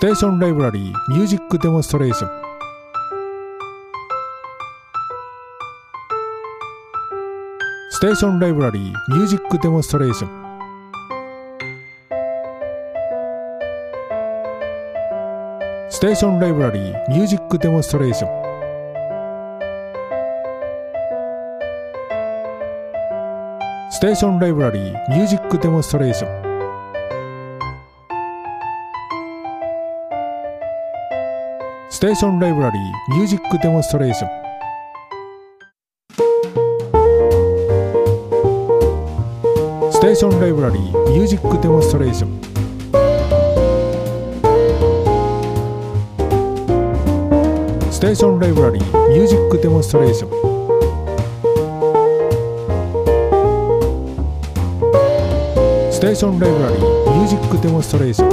ステーションライブラリーミュージックデモンストレーション。ステーションライブラリーミュージックデモンストレーション。ステーションライブラリーミュージックデモンストレーション。ステーションライブラリーミュージックデモンストレーション。ステーションライブラリーミュージックデモンストレーション。ステーションライブラリーミュージックデモンストレーション。ステーションライブラリーミュージックデモンストレーション。ステーションライブラリーミュージックデモンストレーション。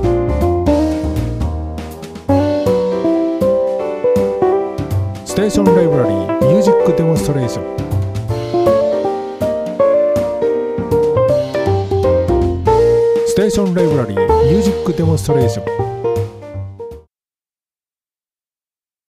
ステーションライブラリーミュージックデモンストレーション。ステーションライブラリーミュージックデモンストレーション。